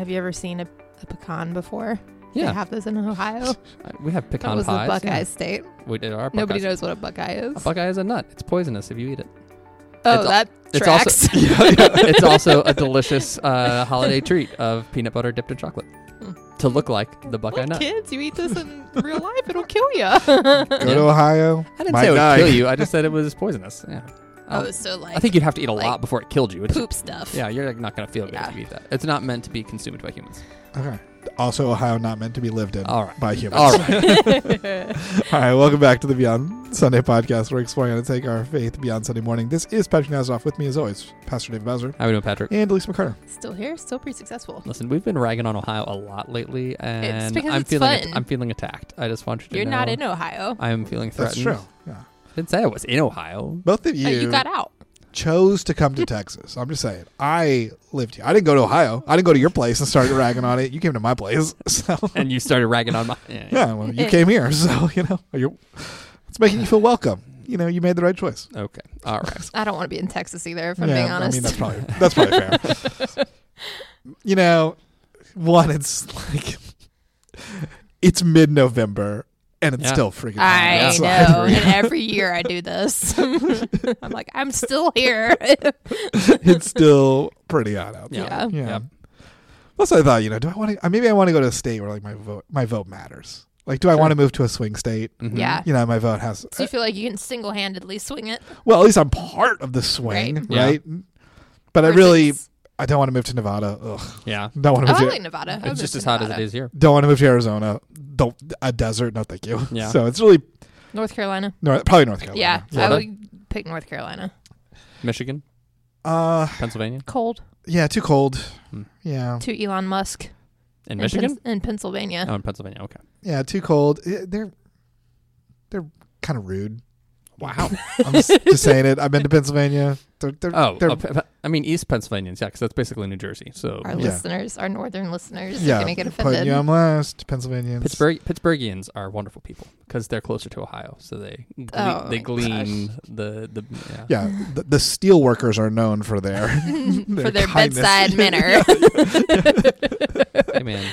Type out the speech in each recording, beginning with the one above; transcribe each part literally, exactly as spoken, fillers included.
Have you ever seen a, a pecan before? Yeah. They have those in Ohio. We have pecan That was pies. the Buckeye yeah. State. We did our Nobody Buckeyes. knows what a Buckeye is. A Buckeye is a nut. It's poisonous if you eat it. Oh, It's that It's tracks. also yeah, yeah. It's also a delicious uh, holiday treat of peanut butter dipped in chocolate to look like the Buckeye Look, nut. kids, you eat this in real life, it'll kill you. Go to Ohio. I didn't might say it would die. kill you. I just said it was poisonous. Yeah. Oh, so like I think you'd have to eat a like lot before it killed you. It's, poop stuff. yeah, you're like, not going to feel good Yeah. if you eat that. It's not meant to be consumed by humans. Okay. Also, Ohio not meant to be lived in All right. by humans. All right. All right, welcome back to the Beyond Sunday podcast. We're exploring how to take our faith beyond Sunday morning. This is Patrick Nazaroff. With me, as always, Pastor Dave Bowser How are we doing, Patrick? and Elise McCarter. Still here, still pretty successful. Listen, we've been ragging on Ohio a lot lately, and because I'm it's feeling fun. I'm feeling attacked. I just want you to You're know. not in Ohio. I am feeling That's threatened. true. Yeah. I didn't say I was in Ohio. Both of you, Oh, you got out. chose to come to Texas. I'm just saying. I lived here. I didn't go to Ohio. I didn't go to your place and start ragging on it. You came to my place. So And you started ragging on my. Yeah. yeah, well, you came here. So, you know, you're, it's making you feel welcome. You know, you made the right choice. Okay. All right. I don't want to be in Texas either, if I'm yeah, being honest. I mean, that's probably, that's probably fair. You know, one, it's like, it's mid-November. And it's Yeah. still freaking hot I outside. know. And every year I do this. I'm like, I'm still here. It's still pretty hot outside. Yeah. Yeah. Yep. Plus, I thought, you know, do I want to? Maybe I want to go to a state where like my vote, my vote matters. Like, do I Sure. want to move to a swing state? Mhm. Yeah. You know, my vote has. So you feel like you can single-handedly swing it? Well, at least I'm part of the swing, Right. right? Yeah. But I Versus- really, I don't want to move to Nevada. Ugh. Yeah. Don't want to Oh, move I to. like Nevada. I It's moved just to as hot as Nevada. it is here. Don't want to move to Arizona. Don't a desert. No, thank you. Yeah. So it's really North Carolina. North, probably North Carolina. Yeah, I Florida? would pick North Carolina. Michigan, Uh, Pennsylvania, Cold. yeah, too cold. Hmm. Yeah, To Elon Musk. in in Michigan. Pens- in Pennsylvania. Oh, in Pennsylvania. Okay. yeah, too cold. Yeah, They're they're kind of rude. Wow. I'm just, just saying it. I've been to Pennsylvania. They're, they're, Oh, they're, uh, Pe- Pe- I mean East Pennsylvanians, yeah, because that's basically New Jersey. So Our Yeah. listeners, our northern listeners, yeah, are going to get putting offended. you on blast, Pennsylvanians. Pittsburgh Pittsburghians are wonderful people because they're closer to Ohio, so they gle- Oh, they my glean the the yeah. Yeah, the, the steel workers are known for their For their kindness. bedside manner. Hey man,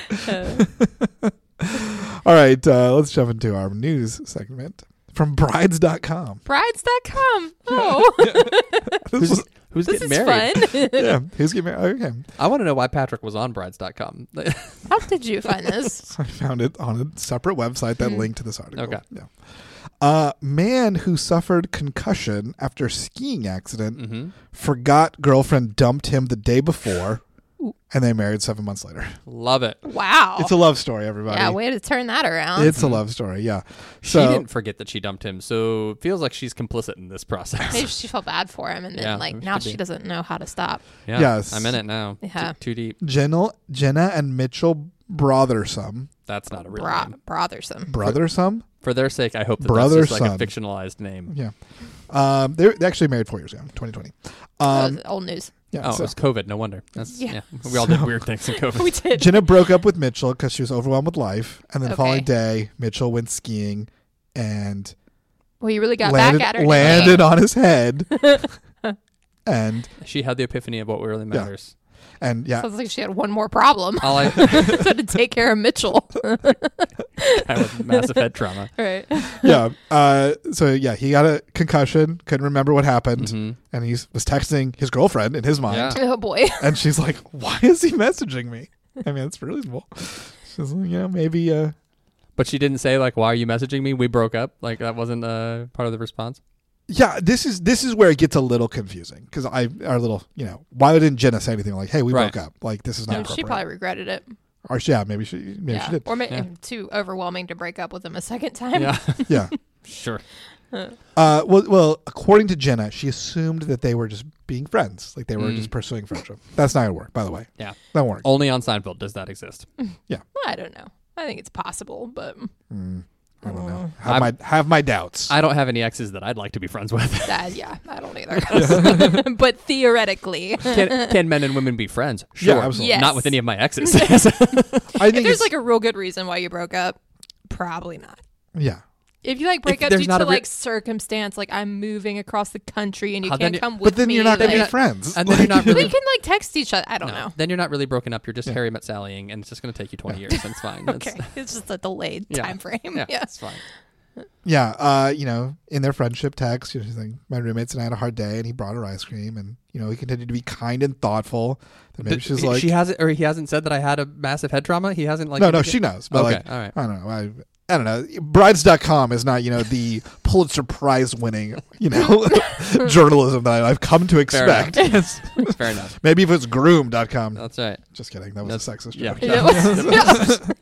All right, uh, let's jump into our news segment from brides dot com. Brides dot com. Oh, This who's was, who's this getting is married? fun. yeah, who's getting married? Okay. I want to know why Patrick was on brides dot com. How did you find this? I found it on a separate website that Mhm. linked to this article. Okay. Yeah. Uh, man who suffered concussion after skiing accident hmm forgot girlfriend dumped him the day before, Ooh. and they married seven months later. Love it. Wow. It's a love story, everybody. yeah, way to turn that around. It's a love story, yeah. She So didn't forget that she dumped him, so it feels like she's complicit in this process. Maybe she felt bad for him, and then Yeah, like maybe now she she did. doesn't know how to stop. Yeah, Yes. I'm in it now. Yeah. T- too deep. Jenna, Jenna and Mitchell Brothersome. That's not a real Bra- name. Brothersome. Brothersome? For their sake, I hope that Brother, that's just like son. a fictionalized name. Yeah. Um, they they actually married four years ago, twenty twenty. Um, Oh, old news. yeah. Oh, so it was COVID. No wonder. That's Yeah. yeah. We all did So- weird things in COVID. We did. Jenna broke up with Mitchell because she was overwhelmed with life, and then the Okay. following day, Mitchell went skiing and Well, you really got landed, back at her. didn't landed on his head, and She had the epiphany of what really matters. and you? yeah, Sounds like she had one more problem. All I Had to take care of Mitchell. I with massive head trauma. Right. yeah. Uh, so yeah, he got a concussion, couldn't remember what happened, hmm and he was texting his girlfriend in his mind, Yeah. Oh boy. and she's like, "Why is he messaging me?" I mean, it's reasonable. She's like, "Yeah, maybe." Uh, But she didn't say like, "Why are you messaging me? We broke up." Like that wasn't uh, part of the response. Yeah, this is this is where it gets a little confusing because I our little you know why didn't Jenna say anything like, "Hey, we Right. broke up." Like this is not Oh, appropriate. she probably regretted it. or yeah, maybe she maybe yeah. she did. Or maybe Yeah. too overwhelming to break up with him a second time. Yeah, Yeah. sure. Uh, well, well, according to Jenna, she assumed that they were just being friends, like they were Mm. just pursuing friendship. That's not gonna work, by the way. Yeah. That won't work. Only on Seinfeld does that exist. I don't know. I think it's possible, but Mm, I don't know. Mm. Have my have my doubts. I don't have any exes that I'd like to be friends with. uh, yeah, I don't either. But theoretically, Can, can men and women be friends? Sure. Yeah, absolutely. Yes. Not with any of my exes. I if think there's it's like a real good reason why you broke up, probably not. yeah. If you like break If up there's due not to a re- like circumstance, like I'm moving across the country and you How then can't you- come with But then me, you're not going to like, be friends. and then you're not we really. can like text each other. I don't no, know. Then you're not really broken up. You're just Yeah. Harry Met Sallying, and it's just going to take you twenty years, and it's fine. It's- Okay, it's just a delayed Yeah. time frame. Yeah, Yeah. it's fine. Yeah, uh, you know, in their friendship text, you know, she's like, my roommates and I had a hard day, and he brought her ice cream, and you know, he continued to be kind and thoughtful. And maybe Did- she's he- like, she hasn't, or he hasn't said that I had a massive head trauma. He hasn't like. no, no, indicated- she knows, but Okay, like, all right. I don't know, I, I don't know. Brides dot com is not, you know, the Pulitzer Prize winning, you know, journalism that I've come to Fair expect. enough. Fair enough. Maybe if it's groom dot com. That's right. Just kidding. That was That's- a sexist yeah. joke.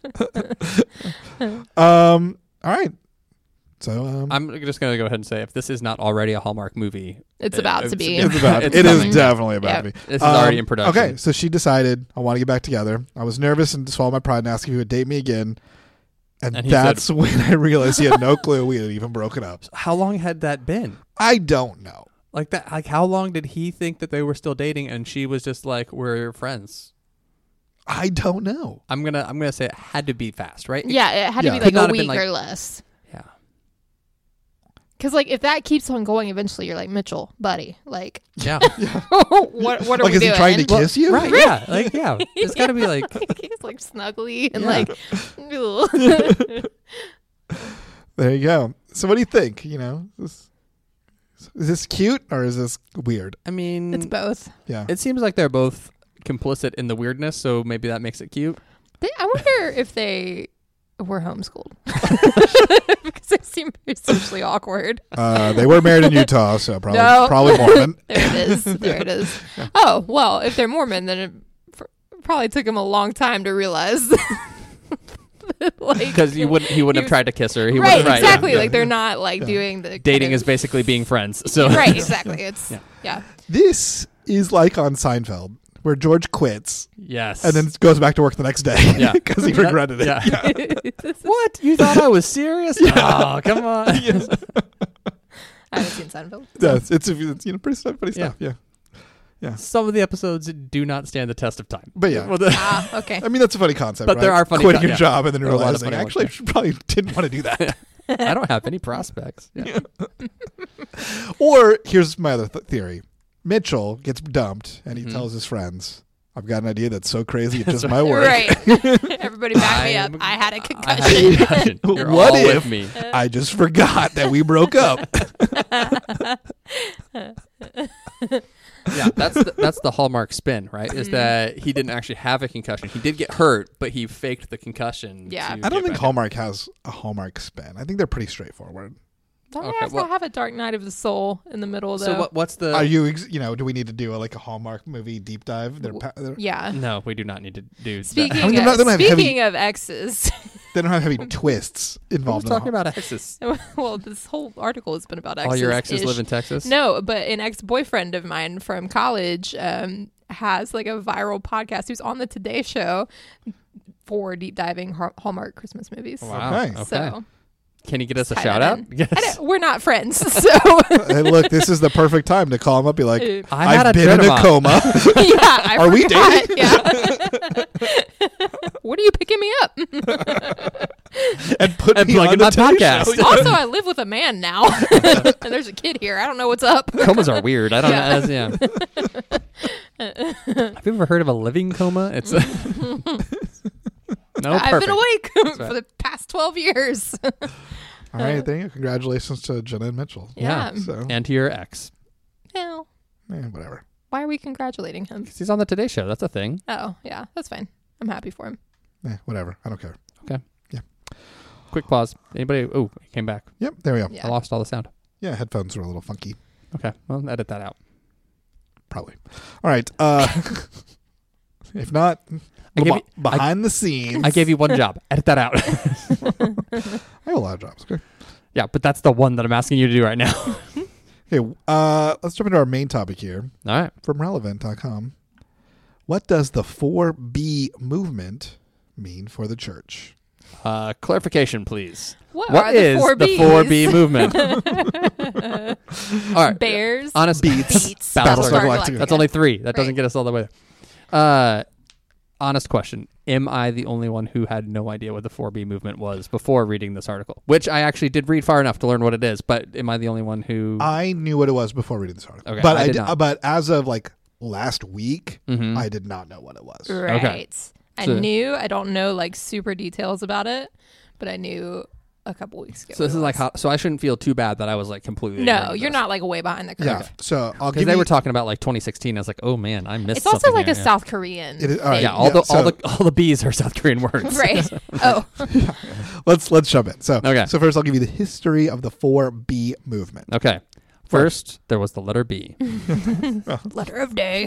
Um. All right. So um, I'm just going to go ahead and say if this is not already a Hallmark movie, It's it- about to be. it's about. It's it is coming. definitely about Yeah. to be. This is Um, already in production. Okay, so she decided I want to get back together. I was nervous and swallowed my pride and asked if he would date me again. And, And he that's when I realized he had no clue we had even broken up. How long had that been? I don't know. Like that? Like how long did he think that they were still dating, and she was just like, "We're friends." I don't know. I'm gonna I'm gonna say it had to be fast, right? Yeah, it had Yeah. to be Could like not a have been, week like- or less. Yeah. Because like if that keeps on going, eventually you're like Mitchell, buddy. Like, Yeah. what what are Like, we is he doing? trying to kiss you? Right. Yeah. Like yeah. It's got to be like. He's like snuggly and Yeah. like. ugh. There you go. So what do you think? You know, is this, is this cute or is this weird? I mean, It's both. Yeah. it seems like they're both complicit in the weirdness, so maybe that makes it cute. They, I wonder if they were homeschooled because they seem very socially awkward. Uh, they were married in Utah, so probably No. probably Mormon. There it is. There it is. Oh well, if they're Mormon, then it pr- probably took him a long time to realize. like, Because you wouldn't, he wouldn't have he was- tried to kiss her. He right, wouldn't, right, exactly. yeah. Like they're not like Yeah. doing the kind Dating of- is basically being friends. So right. Exactly. It's Yeah. yeah. This is like on Seinfeld, where George quits yes, and then goes back to work the next day Yeah. because he regretted it. Yeah. What? You thought I was serious? Oh, come on. I haven't seen Seinfeld. Yeah, it's, it's, it's you know pretty stuff, pretty Yeah. stuff. Yeah. Some of the episodes do not stand the test of time. But yeah. Well, the- Ah, okay. I mean, that's a funny concept. But right? there are funny quitting co- your yeah. job and then There are a lot of realizing funny actually I ones, should- probably didn't want to do that. I don't have any prospects. Yeah. Or here's my other th- theory: Mitchell gets dumped and he Mhm. tells his friends, "I've got an idea that's so crazy it just might work. Right. Everybody back me up. I'm- I had a I concussion. had a concussion. You're What all if- with me? I just forgot that we broke up." Yeah, that's the, that's the Hallmark spin, right? Is that he didn't actually have a concussion. He did get hurt, but he faked the concussion. Yeah. to I don't get think back Hallmark has a Hallmark spin. I think they're pretty straightforward. Don't Okay, we have well- to have a Dark Night of the Soul in the middle, in. though? So what? What's the? Are you, ex- you know, do we need to do a, like a Hallmark movie deep dive? They're, pa- they're, Yeah. No, we do not need to do. Speaking, I mean, they're of, not- they don't have speaking heavy- of exes, they don't have heavy twists That. Who's involved. talking in the about exes? well, this whole article has been about exes. All your exes ish. live in Texas. No, but an ex-boyfriend of mine from college um, has like a viral podcast. He was on the Today Show for deep diving Har- Hallmark Christmas movies. Wow. Okay. Okay. So Can you get us a tie shout that out? in. Yes. I don't- we're not friends, so Hey, look, this is the perfect time to call him up. Be like, Uh, I had I've a been in a Trinamont. coma. yeah, I Are we forgot. dating? Yeah. What are you picking me up? and put And me plug on in the my Today podcast. Show. Also, I live with a man now, and there's a kid here. I don't know what's up. Comas are weird. I don't Yeah. know. That's- Yeah. Have you ever heard of a living coma? It's a no. I've perfect. been awake That's for right. the past twelve years. All right, there you go. Congratulations to Jenna and Mitchell. Yeah. So, And to your ex. Well, eh, whatever. why are we congratulating him? 'Cause he's on the Today Show. That's a thing. Oh, yeah, that's fine. I'm happy for him. Eh, whatever. I don't care. Quick pause. Anybody? Oh, he came back. Yep, there we go. Yeah. I lost all the sound. Yeah, headphones are a little funky. Okay. Well, edit that out. Probably. All right. Uh, if not, I gave be- you- behind the scenes. I gave you one job. Edit that out. I have a lot of jobs. Okay. Yeah, but that's the one that I'm asking you to do right now. Okay. Uh, let's jump into our main topic here All right. from relevant dot com. What does the four B movement mean for the church? Uh, clarification, please. What, What are the is four the B's? four B movement? All right. Bears, Beats, Beats, Battlestar Galactica. Galactica. That's only three. That doesn't Right. get us all the way there. Uh, honest question. am I the only one who had no idea what the four B movement was before reading this article? Which I actually did read far enough to learn what it is, but am I the only one who... I knew what it was before reading this article. Okay, but I I did did, not. but as of like last week, Mhm. I did not know what it was. Right. I So- knew. I don't know like super details about it, but I knew a couple weeks ago. So this what is it like was. how... So I shouldn't feel too bad that I was like completely... No, you're not like way behind the curve. Yeah. So I'll Because give they you, were talking about like twenty sixteen. I was like, oh man, I missed It's also something like here, a yeah. South Korean. It is- all right, thing. Yeah, all Yeah, the so- all the all the B's are South Korean words. Right. Oh. let's let's jump in. So Okay. so first I'll give you the history of the four B movement. Okay. First, there was the letter B. Letter of day.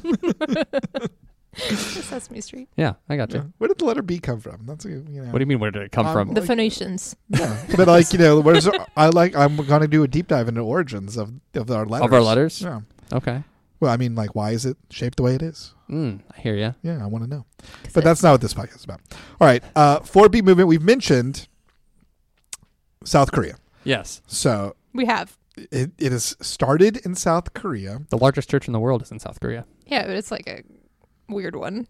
Sesame Street. Yeah, I got you. Yeah. Where did the letter B come from? That's a, you know. What do you mean? Where did it come Um, from? The Like- Phoenicians. Yeah. But like you know, where's I like I'm gonna do a deep dive into origins of of our letters. Of our letters? Yeah. Okay. Well, I mean, like, why is it shaped the way it is? Mm, I hear you. Yeah, I want to know. But that's not what this podcast is about. All right, uh, four B movement. We've mentioned South Korea. Yes. So We have. it, it is started in South Korea. The largest church in the world is in South Korea. Yeah, but it's like a weird one.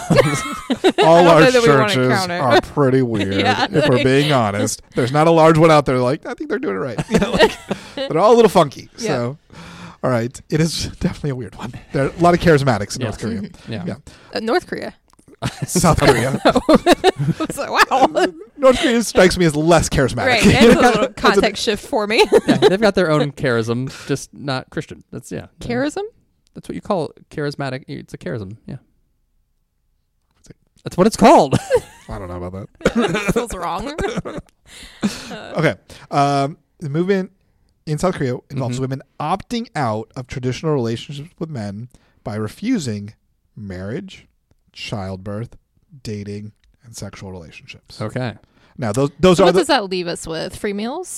All know large that we wanna churches count it. are pretty weird, Yeah, if we're like- being honest. There's not a large one out there like, I think they're doing it right. You know, like, they're all a little funky. Yeah. So, all right. It is definitely a weird one. There are a lot of charismatics in Yeah. North Korea. Yeah. Yeah. Uh, North Korea. South Korea. It's like, wow. North Korea strikes me as less charismatic. Right. It's a little context shift for me. Yeah, they've got their own charism, just not Christian. That's yeah. Charism? That's what you call charismatic. It's a charism. Yeah. That's what it's called. I don't know about that. Feels wrong. Uh, Okay. Um, the movement in South Korea involves Mhm. women opting out of traditional relationships with men by refusing marriage, childbirth, dating, and sexual relationships. Okay. Now, those those so are what the. does that leave us with? Free meals?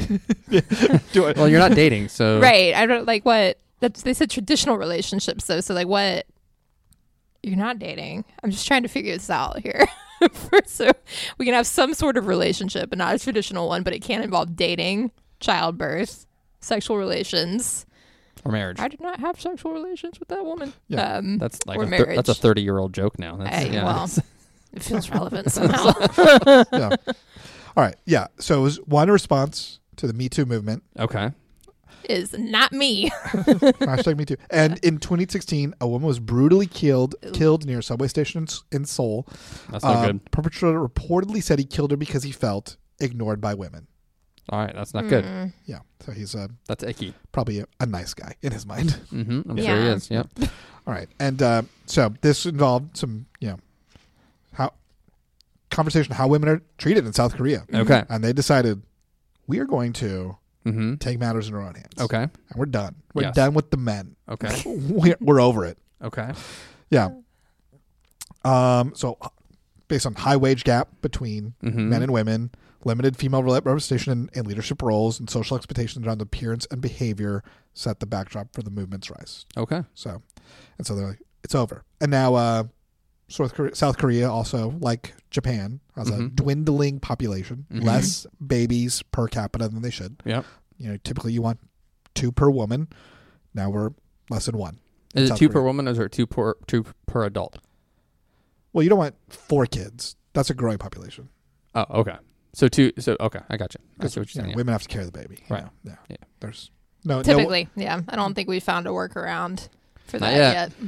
do it. Well, you're not dating, so Right. I don't like what that's they said traditional relationships though. So like what you're not dating. I'm just trying to figure this out here. So we can have some sort of relationship and not a traditional one, but it can involve dating, childbirth, sexual relations. or marriage. I did not have sexual relations with that woman. Yeah. Um, That's like or a thir- marriage. that's a thirty year old joke now. That's, Hey, yeah. well, it feels relevant somehow. Yeah. All right. Yeah. So it was one response to the Me Too movement. Okay. Is not me. Hashtag Me Too. And in twenty sixteen, a woman was brutally killed killed near a subway station in, S- in Seoul. That's not Um, good. Perpetrator reportedly said he killed her because he felt ignored by women. All right. That's not good. Mm. Yeah. So he's uh, That's icky. probably a, a nice guy in his mind. Mm-hmm. I'm sure he Yeah. is. Yep. All right. And uh, so this involved some, you know, how conversation how women are treated in South Korea. Okay. And they decided we are going to Mm-hmm. take matters in our own hands. Okay. And we're done. We're Yes. done with the men. Okay. we're, we're over it. Okay. Yeah. Um. So uh, based on high wage gap between Mm-hmm. men and women, limited female rep- representation in, in leadership roles, and social expectations around appearance and behavior set the backdrop for the movement's rise. Okay. So, and so they're like, it's over. And now, uh, South Korea, South Korea also, like Japan, has a Mhm. dwindling population, Mhm. less babies per capita than they should. Yep. You know, typically you want two per woman. Now we're less than one. in Is it South two per Korea. woman or is it two per two per adult? Well, you don't want four kids. That's a growing population. Oh, okay. So two. So okay, I got you. I see what You you're know, saying. yeah. women have to carry the baby. you Right. know, Yeah. Yeah. There's no no. Typically, yeah. I don't think we found a workaround for Not that yet. yet.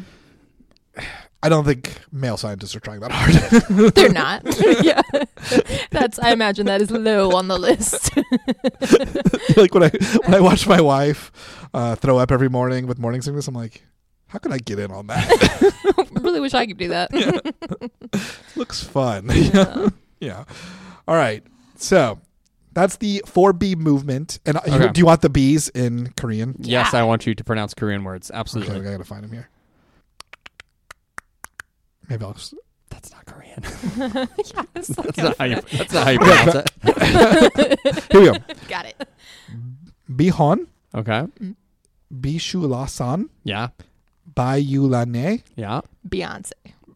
I don't think male scientists are trying that hard. They're not. Yeah. That's I imagine that is low on the list. Like when I when I watch my wife uh, throw up every morning with morning sickness, I'm like, how can I get in on that? Really wish I could do that. Looks fun. Yeah. Yeah. All right. So that's the four B movement. And uh, you- Okay. do you want the B's in Korean? Yes, Yeah. I want you to pronounce Korean words. Absolutely. Okay, I gotta find them here. Maybe I'll. Just, That's not Korean. Yeah, it's like That's not how you. That's not how you pronounce it. here we go. got it. Bihon, Okay. Bishulasan, Yeah. Bayulane, Yeah. Beyonce.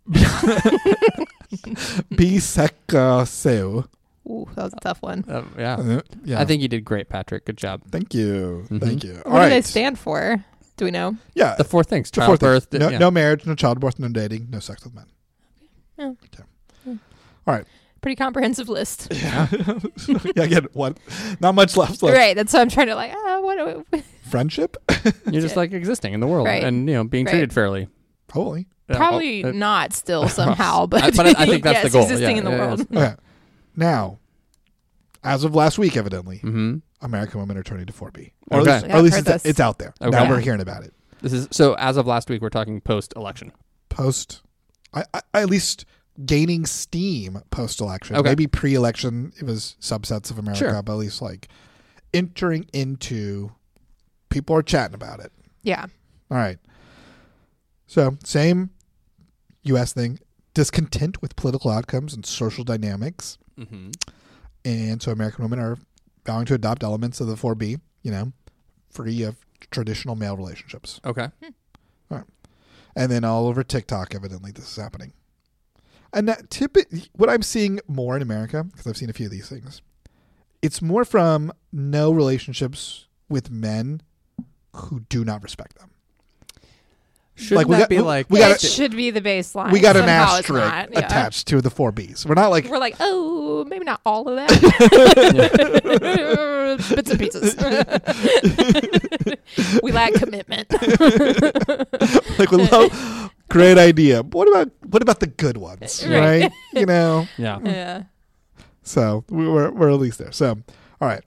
Bisekaseu. Ooh, that was a tough one. Uh, yeah. Uh, yeah. I think you did great, Patrick. Good job. Thank you. Mhm. Thank you. All What right. do they stand for? Do we know? Yeah. The four things: The four things. childbirth. No, yeah. no marriage, no childbirth, no dating, no sex with men. Yeah. Okay. All right. Pretty comprehensive list. Yeah. yeah, again, what? Not much left. left. Right. That's why I'm trying to like, ah, what do we... Friendship? You're just like existing in the world Right. and, you know, being Right. treated fairly. Holy. Yeah, Probably well, uh, not still somehow, but, I- but I- I think that's yes, the goal. existing Yeah, in the yeah, world. Okay. Now, as of last week, evidently, Mm-hmm. American women are turning to four B. Or Okay. at least, Yeah, or at least I've it's, heard this. it's out there. Okay. Now Yeah. we're hearing about it. This is so. As of last week, we're talking post-election. Post, I, I, at least gaining steam post-election. Okay. Maybe pre-election, it was subsets of America, Sure. but at least like entering into, people are chatting about it. Yeah. All right. So, same U S thing. Discontent with political outcomes and social dynamics. Mm-hmm. And so American women are vowing to adopt elements of the four B, you know, free of traditional male relationships. Okay. And then all over TikTok, evidently, this is happening. And that typi- what I'm seeing more in America, because I've seen a few of these things, it's more from no relationships with men who do not respect them. Should Like, we that got- be we- like we It got- should be the baseline. We got an Somehow it's asterisk not, yeah. attached to the four Bs. We're not like, We're like, oh, maybe not all of that. Bits and pieces. We lack commitment. like we love, great idea. But what about what about the good ones, Right. right? You know. Yeah. Yeah. So we- we're we're at least there. So all right.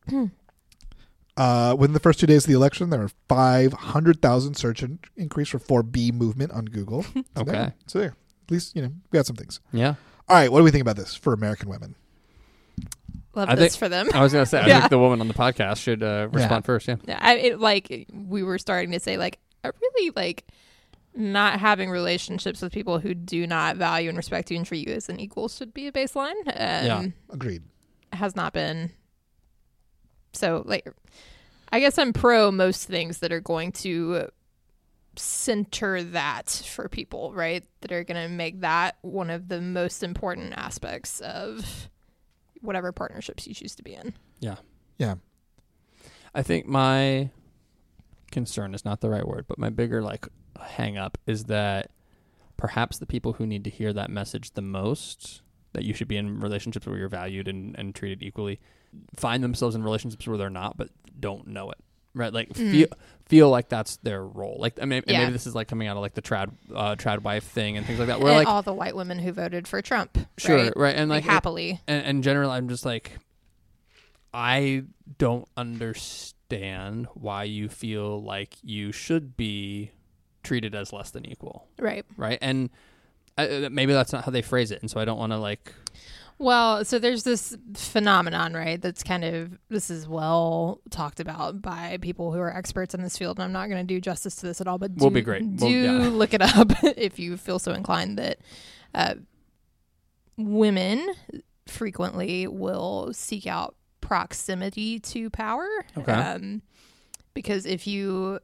Uh, within the first two days of the election, there were five hundred thousand search in- increase for four B movement on Google. So Okay. there. So there. At least, you know, we got some things. Yeah. All right. What do we think about this for American women? Love I this think- for them. I was gonna say. I Yeah. think the woman on the podcast should uh, respond Yeah. first. Yeah. Yeah, I it, like we were starting to say like I really like not having relationships with people who do not value and respect you and treat you as an equal should be a baseline. Um, Yeah. Agreed. has not been. So like, I guess I'm pro most things that are going to center that for people, right? That are going to make that one of the most important aspects of whatever partnerships you choose to be in. Yeah. Yeah. I think my concern is not the right word, but my bigger like hang up is that perhaps the people who need to hear that message the most, that you should be in relationships where you're valued and, and treated equally, find themselves in relationships where they're not, but don't know it. Right, like Mm. feel feel like that's their role. Like, I mean, and Yeah. maybe this is like coming out of like the trad uh, trad wife thing and things like that. Where And like, all the white women who voted for Trump, sure, right? right, and Like, like, happily. and, and generally, I'm just like, I don't understand why you feel like you should be treated as less than equal, Right. right? And uh, maybe that's not how they phrase it, and so I don't want to like. Well, so there's this phenomenon, right? That's kind of, this is well talked about by people who are experts in this field. And I'm not going to do justice to this at all, but do, Will be great. do Well, yeah. look it up if you feel so inclined that uh, women frequently will seek out proximity to power. Okay. Um, because if you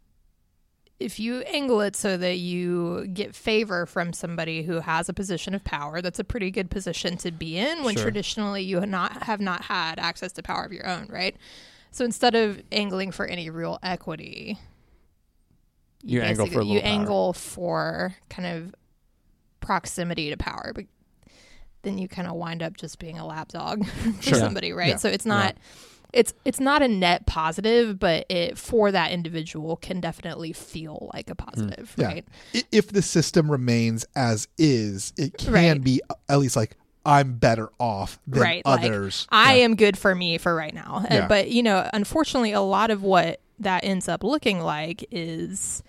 if you angle it so that you get favor from somebody who has a position of power, that's a pretty good position to be in when Sure. traditionally you have not have not had access to power of your own, right? So instead of angling for any real equity, You angle for a basically- you little power. angle for kind of proximity to power, but then you kind of wind up just being a lapdog for Sure. somebody, right? Yeah. So it's not it's it's not a net positive, but it for that individual can definitely feel like a positive, Yeah. right? I- If the system remains as is, it can Right. be at least like, I'm better off than Right, like, others. I Yeah. am good for me for right now. Uh, Yeah. But, you know, unfortunately, a lot of what that ends up looking like is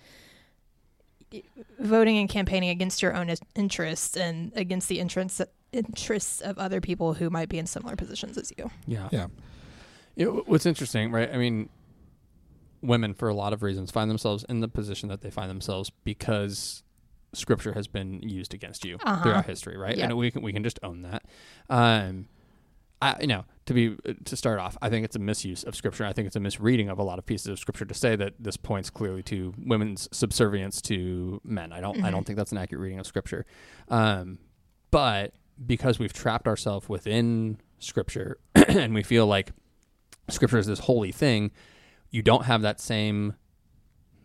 voting and campaigning against your own is- interests and against the interests interests of other people who might be in similar positions as you. Yeah. Yeah. You know, what's interesting, right? I mean, women, for a lot of reasons, find themselves in the position that they find themselves because scripture has been used against you Uh-huh. throughout history, right? Yep. And we can we can just own that. Um, I you know to be to start off, I think it's a misuse of scripture. I think it's a misreading of a lot of pieces of scripture to say that this points clearly to women's subservience to men. I don't I Mhm. don't think that's an accurate reading of scripture. Um, but because we've trapped ourselves within scripture and we feel like scripture is this holy thing, you don't have that same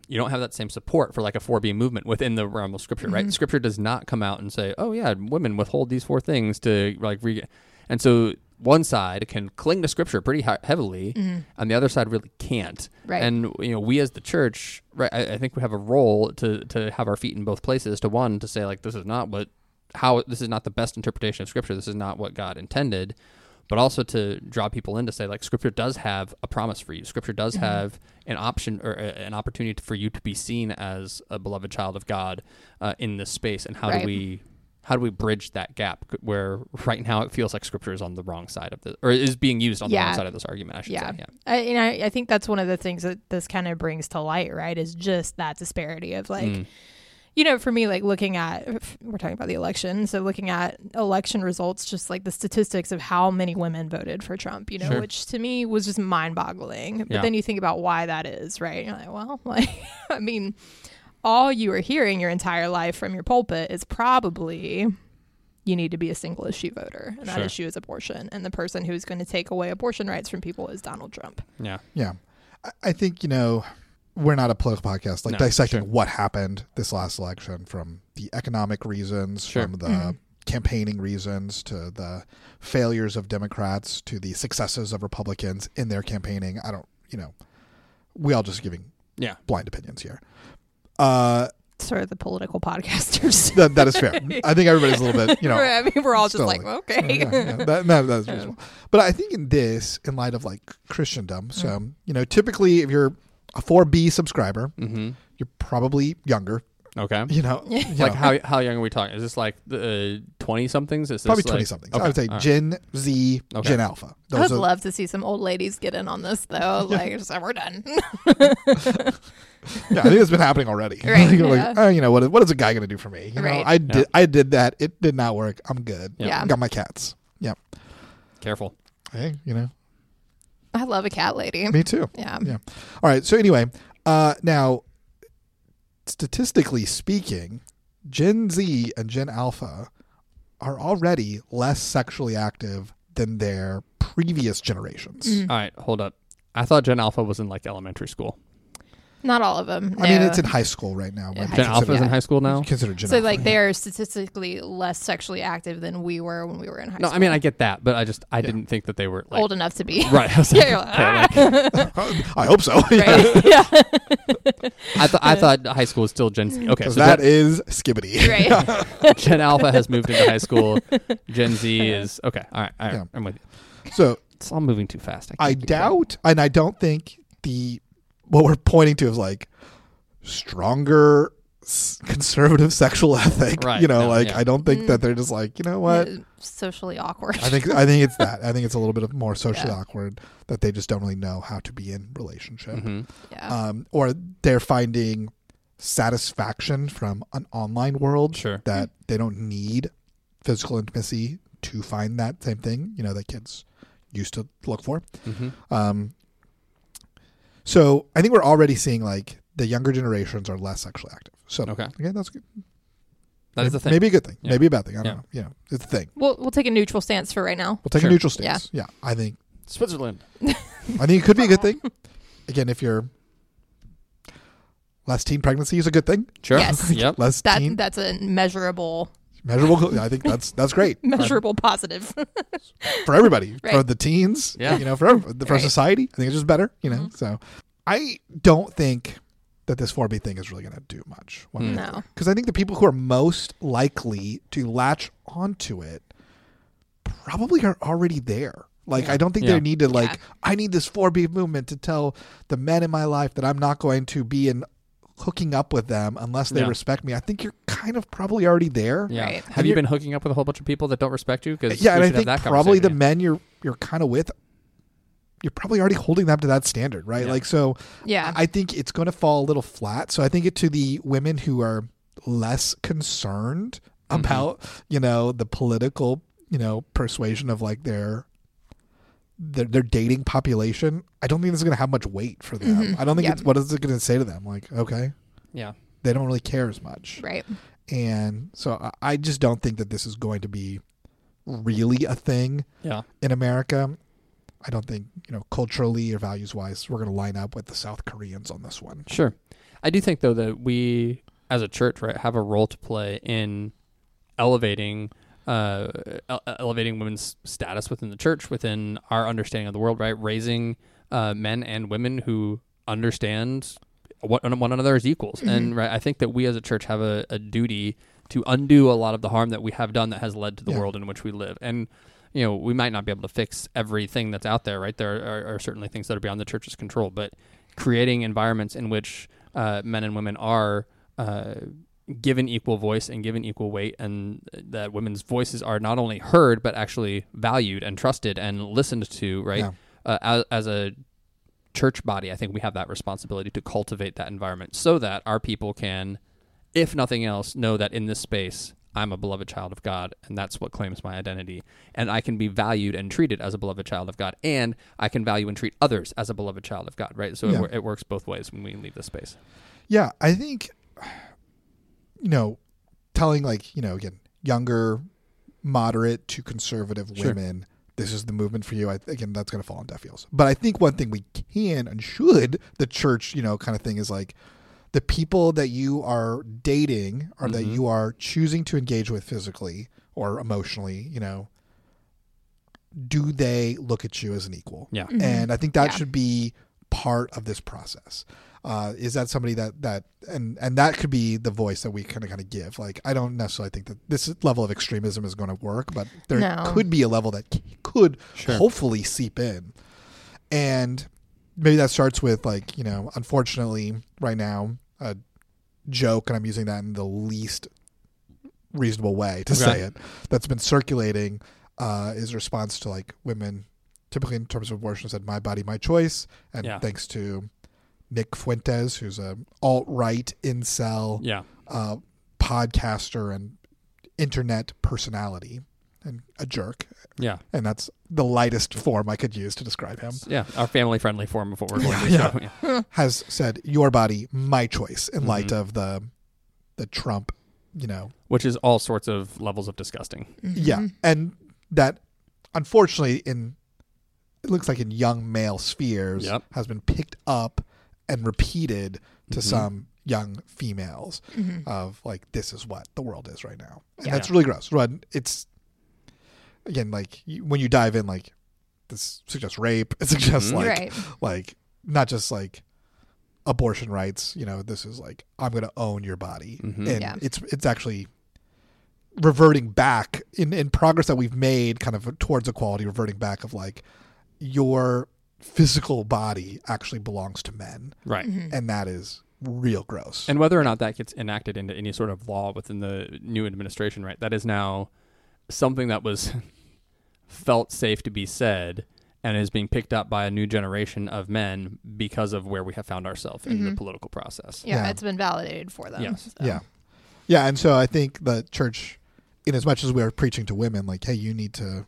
you don't have that same support for like a four B movement within the realm of Scripture, right? Mhm. Scripture does not come out and say, "Oh yeah, women withhold these four things to like," re-. And so one side can cling to Scripture pretty he- heavily, Mhm. and the other side really can't. Right. And you know, we as the church, right? I, I think we have a role to to have our feet in both places. To one, to say like, this is not what how this is not the best interpretation of Scripture. This is not what God intended. But also to draw people in to say, like, Scripture does have a promise for you. Scripture does Mhm. have an option or a, an opportunity for you to be seen as a beloved child of God uh, in this space. And how Right. do we how do we bridge that gap where right now it feels like Scripture is on the wrong side of the or is being used on the Yeah. wrong side of this argument? I should Yeah. say. Yeah. I, and I, I think that's one of the things that this kind of brings to light, right? Is just that disparity of like, Mm. you know, for me, like looking at, we're talking about the election. So looking at election results, just like the statistics of how many women voted for Trump, you know, Sure. which to me was just mind boggling. But Yeah. then you think about why that is, right? You're like, well, like, I mean, all you are hearing your entire life from your pulpit is probably you need to be a single issue voter. And that Sure. issue is abortion. And the person who's going to take away abortion rights from people is Donald Trump. Yeah. Yeah. I, I think, you know, we're not a political podcast, like No, dissecting sure. what happened this last election from the economic reasons, Sure. from the Mhm. campaigning reasons to the failures of Democrats to the successes of Republicans in their campaigning. I don't, you know, we all just giving Yeah. blind opinions here. Uh, Sort of the political podcasters. that, that is fair. I think everybody's a little bit, you know, I mean, we're all just still like, like- okay. yeah, yeah, that, that, that's reasonable. But I think in this, in light of like Christendom, so, Mm. you know, typically if you're a four B subscriber, Mm-hmm. you're probably younger, Okay. you know, you Like know, how how young are we talking? Is this like the twenty somethings? Is this probably like, twenty something. Okay. I would say all right. Gen Z, Okay. Gen Alpha. I would are, love to see some old ladies get in on this, though. Like, just, we're done. yeah, I think it's been happening already. Right, You're yeah. like, oh, you know, what, what is a guy going to do for me? You know, Right. I did, Yeah. I did that. It did not work. I'm good. Yeah. Yeah. Got my cats. Yep. Careful. Hey, you know, I love a cat lady. me too. Yeah. Yeah. All right. So anyway, uh, now, statistically speaking, Gen Z and Gen Alpha are already less sexually active than their previous generations. Mhm. All right. Hold up. I thought Gen Alpha was in like elementary school. Not all of them. I mean, no. it's in high school right now. Yeah, but high Gen school, Alpha is in yeah. high school now. Considered Gen So, Alpha, like, yeah. they are statistically less sexually active than we were when we were in high No, school. I mean I get that, but I just I Yeah. didn't think that they were like old enough to be. right. I, was Yeah, like, you're like, okay, like, ah. I hope so. Right. Yeah. I thought I thought high school was still Gen Z. Okay, Because so that Gen, is skibbity. Right. Gen Alpha has moved into high school. Gen Z is okay. All right, all right. Yeah. I'm with you. So It's all moving too fast. I can't keep track. doubt, and I don't think the what we're pointing to is like stronger s- conservative sexual ethic. Right, You know, no, like yeah. I don't think Mm. that they're just like, you know what? Uh, Socially awkward. I think I think it's that. I think it's a little bit of more socially Yeah. awkward that they just don't really know how to be in relationship, Mhm. yeah. um, or they're finding satisfaction from an online world Sure. that they don't need physical intimacy to find that same thing. You know, that kids used to look for. Mhm. Um, so I think we're already seeing like the younger generations are less sexually active. So Okay. again, that's good. That is the thing. Maybe a good thing. Yeah. Maybe a bad thing. I don't Yeah. know. You know, it's a thing. we'll we'll take a neutral stance for right now. We'll take Sure. a neutral stance. Yeah. I think Switzerland. I think it could be a good thing. Again, if you're less teen pregnancy is a good thing. Sure. Yes. Yep. Less That teen that's a measurable measurable. I think that's that's great measurable positive. for everybody, for Right. the teens. Yeah. You know, for every- for Right. society. I think it's just better. You know. Mhm. So I don't think that this four B thing is really going to do much. Hmm. No. Because I think the people who are most likely to latch onto it probably are already there. Like, Yeah. I don't think Yeah. they need to, like, Yeah. I need this four B movement to tell the men in my life that I'm not going to be in hooking up with them unless they Yeah. respect me. I think you're kind of probably already there. Yeah. Right. Have you been hooking up with a whole bunch of people that don't respect you? Because Yeah, and I think probably the men you're you're kind of with, you're probably already holding them to that standard, right? Yeah. Like, so Yeah. I think it's going to fall a little flat. So I think it to the women who are less concerned Mhm. about, you know, the political, you know, persuasion of like their their, their dating population. I don't think this is going to have much weight for them. Mhm. I don't think Yeah. it's what is it going to say to them? Like, okay, Yeah. they don't really care as much. Right. And so I, I just don't think that this is going to be really a thing Yeah. in America. I don't think, you know, culturally or values wise, we're going to line up with the South Koreans on this one. Sure. I do think though that we as a church, right, have a role to play in elevating uh, ele- elevating women's status within the church, within our understanding of the world, right? Raising uh, men and women who understand what one another as equals. Mm-hmm. And right, I think that we as a church have a, a duty to undo a lot of the harm that we have done that has led to the yeah. world in which we live. And, you know, we might not be able to fix everything that's out there, right? There are, are certainly things that are beyond the church's control, but creating environments in which uh, men and women are uh, given equal voice and given equal weight, and that women's voices are not only heard, but actually valued and trusted and listened to, right? Yeah. Uh, as, as a church body, I think we have that responsibility to cultivate that environment so that our people can, if nothing else, know that in this space, I'm a beloved child of God, and that's what claims my identity. And I can be valued and treated as a beloved child of God, and I can value and treat others as a beloved child of God, right? So yeah. it, it works both ways when we leave this space. Yeah, I think, you know, telling like, you know, again, younger, moderate to conservative sure. women, this is the movement for you. I, again, that's going to fall on deaf ears. But I think one thing we can and should, the church, you know, kind of thing is like, the people that you are dating or mm-hmm. that you are choosing to engage with physically or emotionally, you know, do they look at you as an equal? Yeah. Mm-hmm. And I think that yeah. should be part of this process. Uh, is that somebody that, that, and, and that could be the voice that we kind of kind of give. Like, I don't necessarily think that this level of extremism is going to work, but there no. could be a level that c- could sure. hopefully seep in. And maybe that starts with like, you know, unfortunately right now, a joke, and I'm using that in the least reasonable way to okay. say it, that's been circulating uh, is a response to like women, typically in terms of abortion, said, my body, my choice. And yeah. thanks to Nick Fuentes, who's a alt-right incel yeah. uh, podcaster and internet personality and a jerk. Yeah. And that's the lightest form I could use to describe him. Yeah. Our family-friendly form of what we're going yeah, to yeah. show. Yeah. Has said, your body, my choice, in mm-hmm. light of the the Trump, you know. Which is all sorts of levels of disgusting. Mm-hmm. Yeah. And that, unfortunately, in it looks like in young male spheres, yep. has been picked up and repeated to mm-hmm. some young females mm-hmm. of like, this is what the world is right now. And yeah. that's really gross. It's, again, like you, when you dive in, like this suggests rape. It suggests mm-hmm. like, right. like not just like abortion rights. You know, this is like, I'm going to own your body. Mm-hmm. And yeah. it's, it's actually reverting back in, in progress that we've made kind of towards equality, reverting back of like your physical body actually belongs to men. Right. Mm-hmm. And that is real gross. And whether or not that gets enacted into any sort of law within the new administration, right, that is now something that was felt safe to be said and is being picked up by a new generation of men because of where we have found ourselves in mm-hmm. the political process. Yeah, yeah, it's been validated for them. Yes. So. Yeah. Yeah, and so I think the church, in as much as we're preaching to women, like, hey, you need to,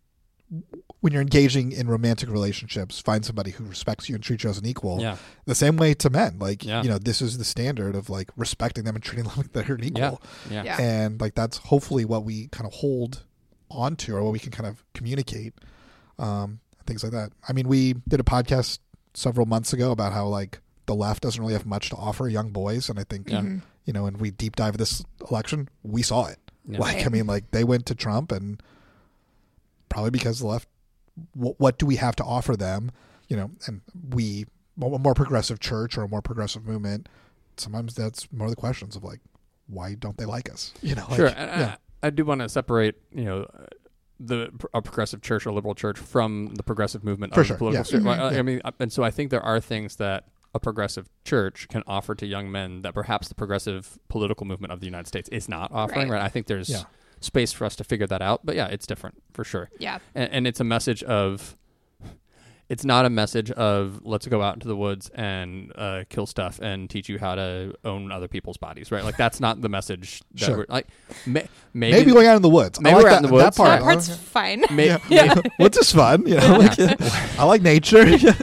when you're engaging in romantic relationships, find somebody who respects you and treats you as an equal. Yeah. The same way to men. Like, yeah. you know, this is the standard of like respecting them and treating them like they're an equal. Yeah. Yeah. And like that's hopefully what we kind of hold onto or what we can kind of communicate. Um, things like that. I mean, we did a podcast several months ago about how like the left doesn't really have much to offer young boys. And I think, Yeah. Mm-hmm. you know, when we deep dive this election, we saw it. Yeah. Like, Right. I mean, like they went to Trump and probably because the left, w- what do we have to offer them? You know, and we, a more progressive church or a more progressive movement, sometimes that's more of the questions of like, why don't they like us? You know, like, sure. And yeah. I, I do want to separate, you know, the a progressive church or liberal church from the progressive movement For of sure, the political yeah. sphere. Mhm. Well, I Yeah. mean, and so I think there are things that a progressive church can offer to young men that perhaps the progressive political movement of the United States is not offering. Right. Right? I think there's Yeah. space for us to figure that out. But yeah, it's different for sure. Yeah. And, and it's a message of, it's not a message of let's go out into the woods and uh, kill stuff and teach you how to own other people's bodies, right? Like that's not the message. That Sure. we're, like may, maybe, maybe going out in the woods. maybe I like we're out that, in the woods. That part. That part's fine. may, yeah. may- Woods is fun. You know, like, I like nature.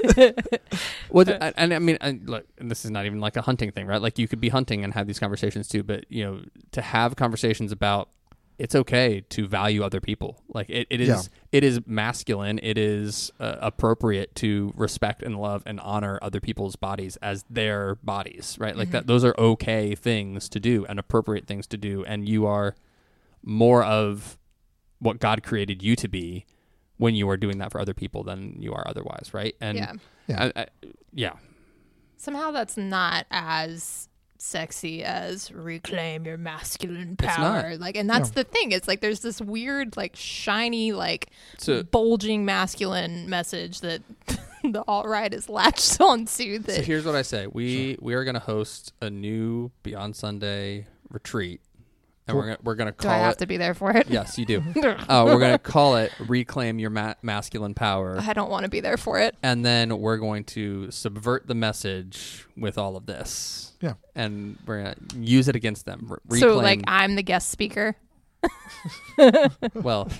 Well, and, and I mean, and look, and this is not even like a hunting thing, right? Like you could be hunting and have these conversations too, but you know, to have conversations about it's okay to value other people. Like it, it is, Yeah. it is masculine. It is uh, appropriate to respect and love and honor other people's bodies as their bodies, right? Like Mhm. that, those are okay things to do and appropriate things to do. And you are more of what God created you to be when you are doing that for other people than you are otherwise, right? And yeah. Yeah. I, I, yeah, Somehow that's not as sexy as reclaim your masculine It's power. not. Like, and that's No. the thing. It's like there's this weird, like shiny, like so bulging masculine message that the alt right is latched onto. That So here's what I say: we we are going to host a new Beyond Sunday retreat, and we're gonna, we're going to do I call have it. to be there for it? Yes, you do. uh, we're going to call it "Reclaim Your ma- Masculine Power," I don't want to be there for it. and then we're going to subvert the message with all of this. Yeah. and we're going to use it against them. Re- So, reclaim, like, I'm the guest speaker. well,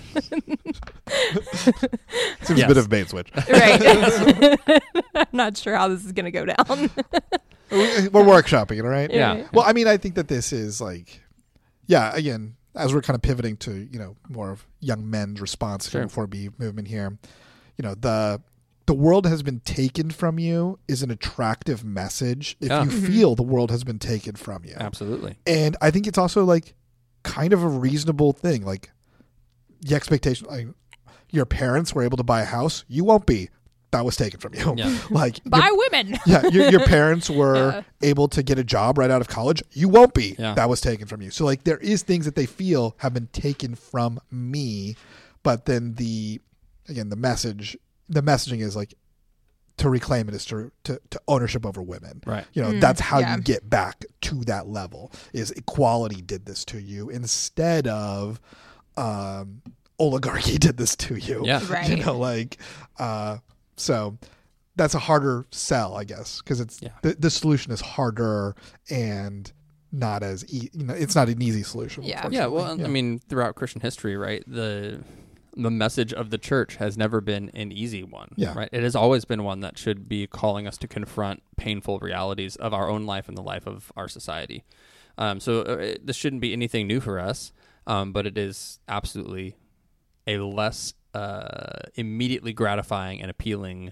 Seems Yes. a bit of a bait switch. Right. I'm not sure how this is going to go down. We're workshopping it, all right? Yeah. Right. Well, I mean, I think that this is like, yeah, again, as we're kind of pivoting to, you know, more of young men's response Sure. to the four B movement here, you know, the the world has been taken from you is an attractive message if Yeah. you Mhm. feel the world has been taken from you. absolutely. And I think it's also like kind of a reasonable thing. Like the expectation, like your parents were able to buy a house, you won't be. That was taken from you. Yeah. Like your- By women. yeah, your, your parents were Yeah. able to get a job right out of college. You won't be. Yeah. That was taken from you. So like there is things that they feel have been taken from me, but then the again the message the messaging is like to reclaim it is to to, to ownership over women. Right. You know, Mm, that's how yeah. you get back to that level. Is equality did this to you instead of um, oligarchy did this to you. Yeah. Right. You know, like uh, so that's a harder sell, I guess, because it's Yeah. the, the solution is harder and not as e- you know, it's not an easy solution. Yeah. Yeah, well, unfortunately. I mean, throughout Christian history, right, the the message of the church has never been an easy one. Yeah. Right. It has always been one that should be calling us to confront painful realities of our own life and the life of our society. Um, so uh, it, this shouldn't be anything new for us, um, but it is absolutely a less uh, immediately gratifying and appealing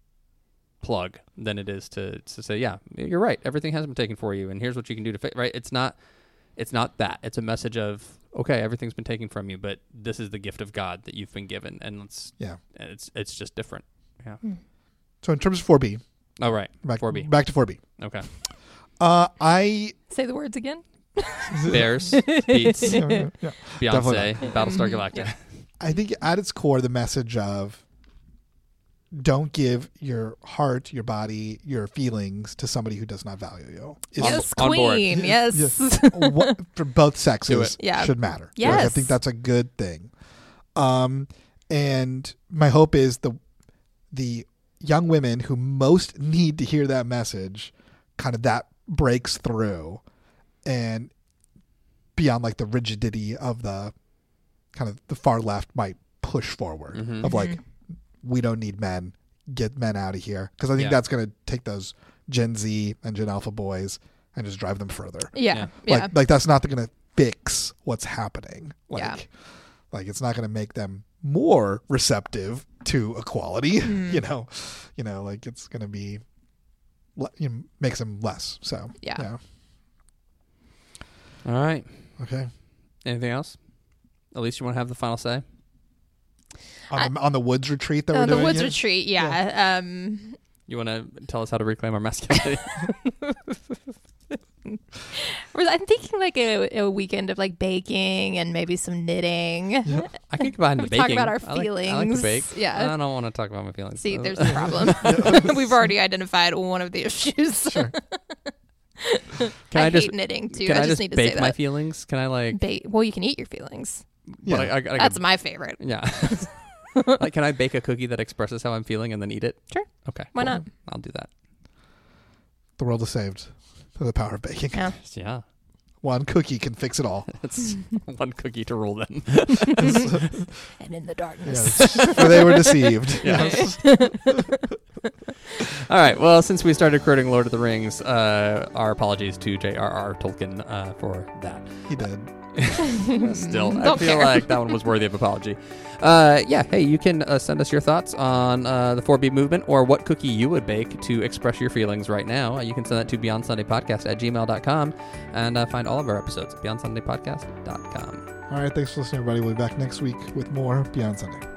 plug than it is to to say, yeah, you're right, everything has been taken for you, and here's what you can do to fix. Right? It's not. It's not that. It's a message of, okay, everything's been taken from you, but this is the gift of God that you've been given, and it's Yeah. and it's it's just different. Yeah. So in terms of four B, Oh right. back four B. back to four B. Okay. Uh, I Say the words again. Bears, Beats, yeah, yeah, yeah. Beyonce, Battlestar Galactica. I think at its core, the message of don't give your heart, your body, your feelings to somebody who does not value you. Is Yes, on board. queen. Yes. Yes. what, for both Do sexes it. Yeah. should matter. Like, I Yes. think that's a good thing. Um, and my hope is the the young women who most need to hear that message, kind of that breaks through, and beyond like the rigidity of the kind of the far left might push forward Mhm. of like Mhm. we don't need men, get men out of here, because I think Yeah. that's going to take those Gen Z and Gen Alpha boys and just drive them further. Yeah. Yeah. Yeah. Like, like that's not going to fix what's happening. Like, Yeah. like it's not going to make them more receptive to equality. Mm. You know, you know, like it's going to be, le- you know, makes them less. So Yeah. yeah. All right. Okay. Anything else? Elise, you want to have the final say? On the, on the woods retreat that Uh, we're the doing. woods yeah? retreat. Yeah. Um, You want to tell us how to reclaim our masculinity? Well, I'm thinking like a, a weekend of like baking and maybe some knitting. Yeah. I can get behind the We baking. talk about our I like- I like, feelings. to bake. Yeah. I don't want to talk about my feelings. See, Uh, there's a problem. We've already identified one of the issues. Sure. Can I, I, just hate knitting too. can I I just, just need to bake say my that. feelings? Can I like? Ba- well, you can eat your feelings. Yeah. But I, I, I, That's my favorite. yeah. Like, can I bake a cookie that expresses how I'm feeling and then eat it? Sure. Okay. Why cool. not? I'll do that. The world is saved through the power of baking. Yeah. Yeah. One cookie can fix it all. It's one cookie to rule then. And in the darkness. Yes. For they were deceived. Yeah. Yes. All right. Well, since we started quoting Lord of the Rings, uh, our apologies to J R R. Tolkien uh, for that. He did. Still, I Don't feel care. like that one was worthy of apology. Uh, yeah, hey, you can uh, send us your thoughts on uh, the four B movement or what cookie you would bake to express your feelings right now. Uh, you can send that to beyond sunday podcast at gmail dot com and uh, find all of our episodes at beyond sunday podcast dot com. All right, thanks for listening, everybody. We'll be back next week with more Beyond Sunday.